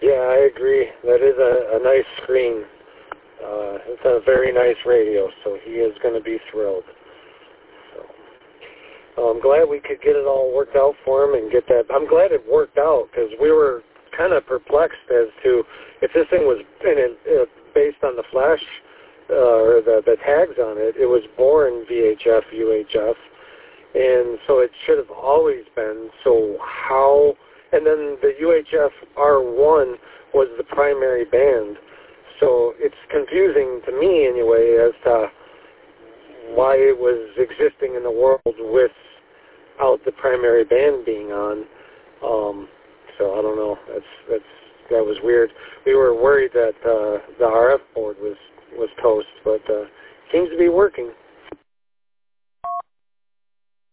Yeah, I agree. That is a nice screen. It's a very nice radio, so he is going to be thrilled. So I'm glad we could get it all worked out for him and get that. I'm glad it worked out because we were kind of perplexed as to if this thing was based on the flash or the tags on it. It was born VHF, UHF, and so it should have always been. So how? And then the UHF R1 was the primary band. So it's confusing to me anyway as to why it was existing in the world without the primary band being on. So I don't know. That was weird. We were worried that the RF board was toast, but seems to be working.